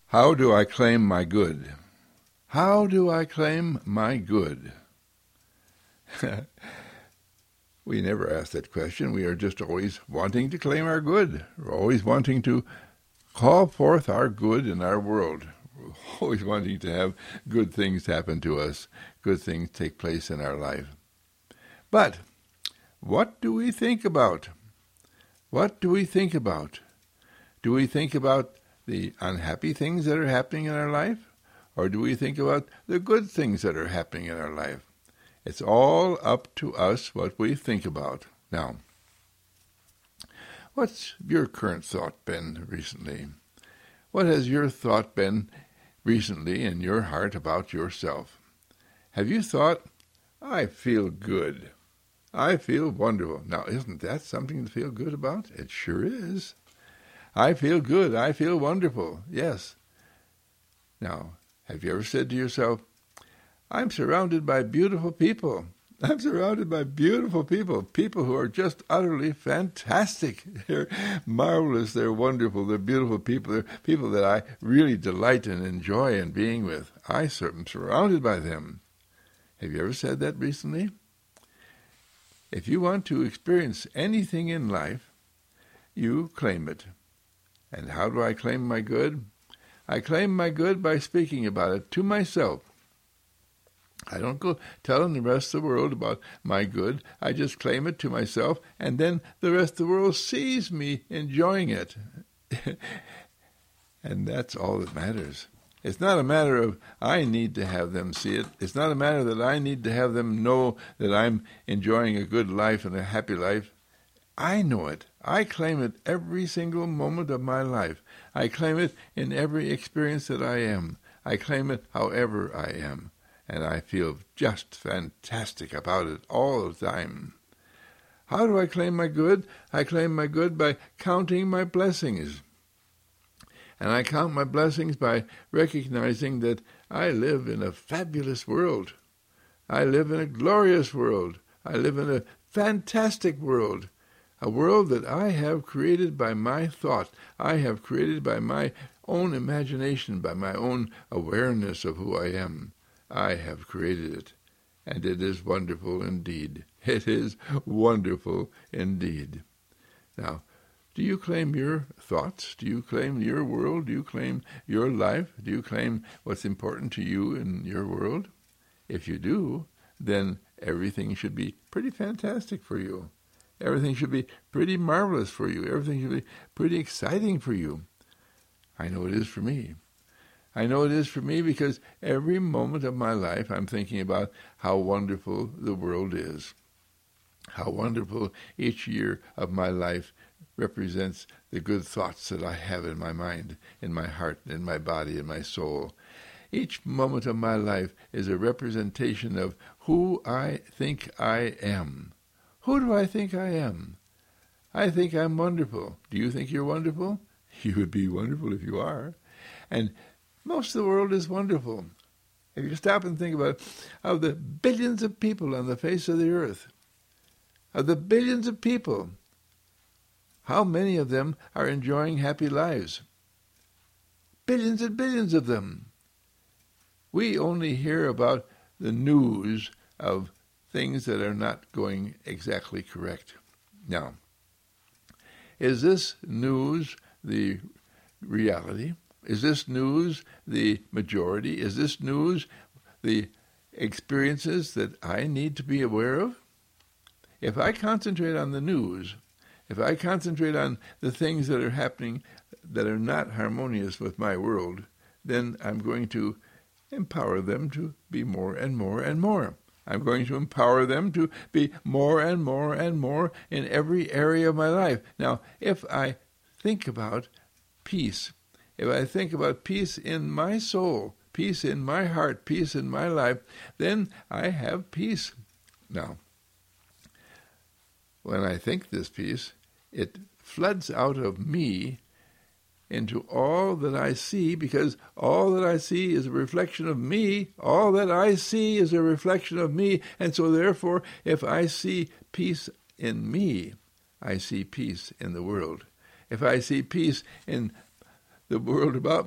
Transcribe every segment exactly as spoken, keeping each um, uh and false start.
How do I claim my good? How do I claim my good? We never ask that question. We are just always wanting to claim our good. We're always wanting to call forth our good in our world. We're always wanting to have good things happen to us, good things take place in our life. But what do we think about? What do we think about? Do we think about the unhappy things that are happening in our life? Or do we think about the good things that are happening in our life? It's all up to us what we think about. Now, what's your current thought been recently? What has your thought been recently in your heart about yourself? Have you thought, I feel good. I feel wonderful. Now, isn't that something to feel good about? It sure is. I feel good. I feel wonderful. Yes. Now, have you ever said to yourself, I'm surrounded by beautiful people. I'm surrounded by beautiful people, people who are just utterly fantastic. They're marvelous. They're wonderful. They're beautiful people. They're people that I really delight and enjoy in being with. I am surrounded by them. Have you ever said that recently? If you want to experience anything in life, you claim it. And how do I claim my good? I claim my good by speaking about it to myself. I don't go telling the rest of the world about my good. I just claim it to myself, and then the rest of the world sees me enjoying it. And that's all that matters. It's not a matter of I need to have them see it. It's not a matter that I need to have them know that I'm enjoying a good life and a happy life. I know it. I claim it every single moment of my life. I claim it in every experience that I am. I claim it however I am. And I feel just fantastic about it all the time. How do I claim my good? I claim my good by counting my blessings. And I count my blessings by recognizing that I live in a fabulous world. I live in a glorious world. I live in a fantastic world. A world that I have created by my thought. I have created by my own imagination, by my own awareness of who I am. I have created it, and it is wonderful indeed. It is wonderful indeed. Now, do you claim your thoughts? Do you claim your world? Do you claim your life? Do you claim what's important to you in your world? If you do, then everything should be pretty fantastic for you. Everything should be pretty marvelous for you. Everything should be pretty exciting for you. I know it is for me. I know it is for me because every moment of my life I'm thinking about how wonderful the world is. How wonderful each year of my life represents the good thoughts that I have in my mind, in my heart, in my body, in my soul. Each moment of my life is a representation of who I think I am. Who do I think I am? I think I'm wonderful. Do you think you're wonderful? You would be wonderful if you are. And most of the world is wonderful. If you stop and think about it, of the billions of people on the face of the earth, of the billions of people, how many of them are enjoying happy lives? Billions and billions of them. We only hear about the news of things that are not going exactly correct. Now, is this news the reality? Is this news the majority? Is this news the experiences that I need to be aware of? If I concentrate on the news, if I concentrate on the things that are happening that are not harmonious with my world, then I'm going to empower them to be more and more and more. I'm going to empower them to be more and more and more in every area of my life. Now, if I think about peace, if I think about peace in my soul, peace in my heart, peace in my life, then I have peace. Now, when I think this peace, it floods out of me into all that I see, because all that I see is a reflection of me. All that I see is a reflection of me. And so therefore, if I see peace in me, I see peace in the world. If I see peace in the world about me,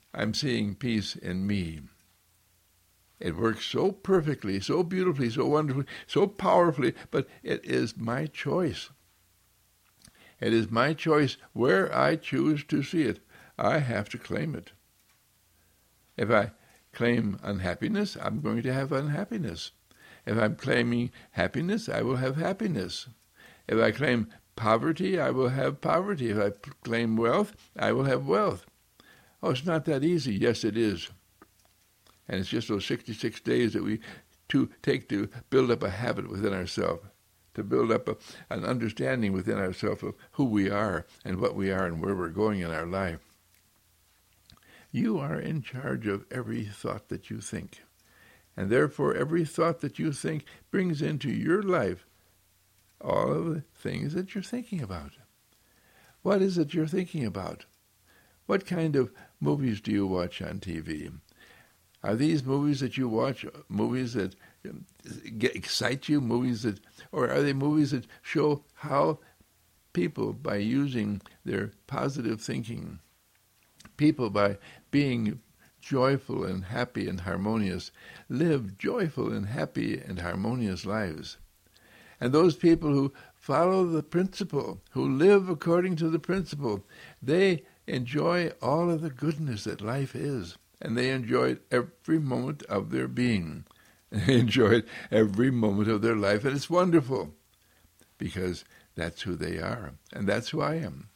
I'm seeing peace in me. It works so perfectly, so beautifully, so wonderfully, so powerfully, but it is my choice. It is my choice where I choose to see it. I have to claim it. If I claim unhappiness, I'm going to have unhappiness. If I'm claiming happiness, I will have happiness. If I claim poverty, I will have poverty. If I claim wealth, I will have wealth. Oh, it's not that easy. Yes, it is. And it's just those sixty-six days that we to take to build up a habit within ourselves, to build up a, an understanding within ourselves of who we are and what we are and where we're going in our life. You are in charge of every thought that you think. And therefore, every thought that you think brings into your life all of the things that you're thinking about. What is it you're thinking about? What kind of movies do you watch on T V? Are these movies that you watch movies that get, excite you, movies that, or are they movies that show how people, by using their positive thinking, people by being joyful and happy and harmonious, live joyful and happy and harmonious lives? And those people who follow the principle, who live according to the principle, they enjoy all of the goodness that life is. And they enjoy it every moment of their being. They enjoy it every moment of their life. And it's wonderful because that's who they are. And that's who I am.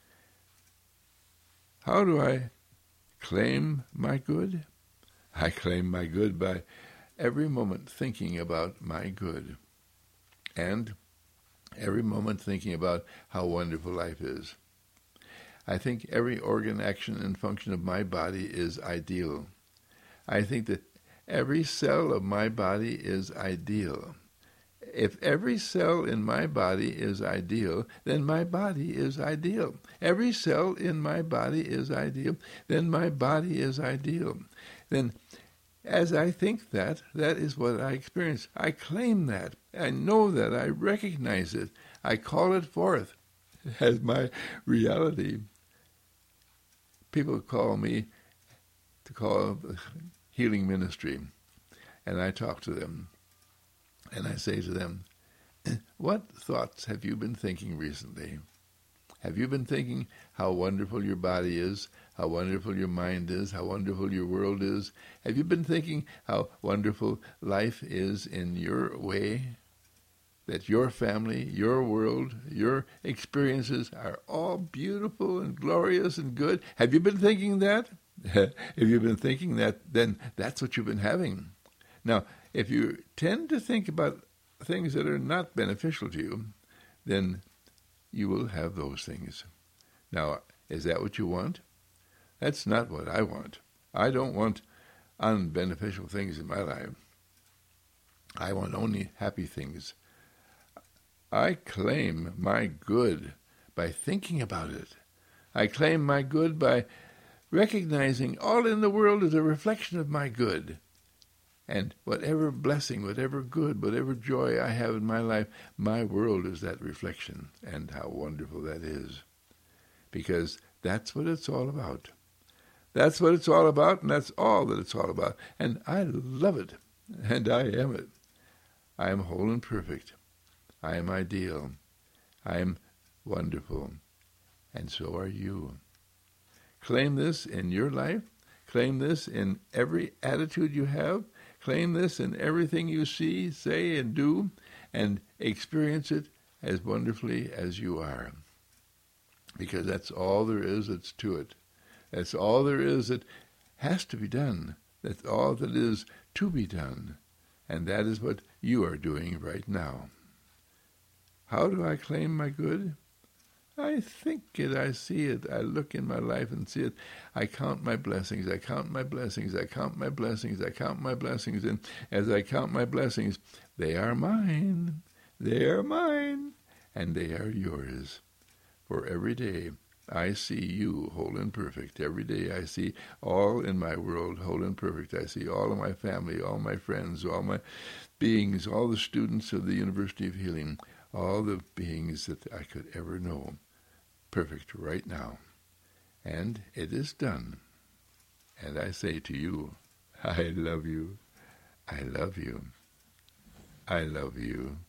How do I claim my good? I claim my good by every moment thinking about my good. And every moment thinking about how wonderful life is. I think every organ, action, and function of my body is ideal. I think that every cell of my body is ideal. If every cell in my body is ideal, then my body is ideal. Every cell in my body is ideal, then my body is ideal. Then as I think that, that is what I experience. I claim that. I know that. I recognize it. I call it forth as my reality. People call me to call the healing ministry, and I talk to them, and I say to them, what thoughts have you been thinking recently? Have you been thinking how wonderful your body is, how wonderful your mind is, how wonderful your world is? Have you been thinking how wonderful life is in your way? That your family, your world, your experiences are all beautiful and glorious and good. Have you been thinking that? If you've been thinking that, then that's what you've been having. Now, if you tend to think about things that are not beneficial to you, then you will have those things. Now, is that what you want? That's not what I want. I don't want unbeneficial things in my life. I want only happy things. I claim my good by thinking about it. I claim my good by recognizing all in the world is a reflection of my good. And whatever blessing, whatever good, whatever joy I have in my life, my world is that reflection. And how wonderful that is. Because that's what it's all about. That's what it's all about, and that's all that it's all about. And I love it, and I am it. I am whole and perfect. I am ideal. I am wonderful. And so are you. Claim this in your life. Claim this in every attitude you have. Claim this in everything you see, say, and do, and experience it as wonderfully as you are. Because that's all there is that's to it. That's all there is that has to be done. That's all that is to be done. And that is what you are doing right now. How do I claim my good? I think it, I see it, I look in my life and see it. I count my blessings, I count my blessings, I count my blessings, I count my blessings, and as I count my blessings, they are mine, they are mine, and they are yours. For every day I see you whole and perfect. Every day I see all in my world whole and perfect. I see all of my family, all my friends, all my beings, all the students of the University of Healing, all the beings that I could ever know, perfect right now. And it is done. And I say to you, I love you. I love you. I love you.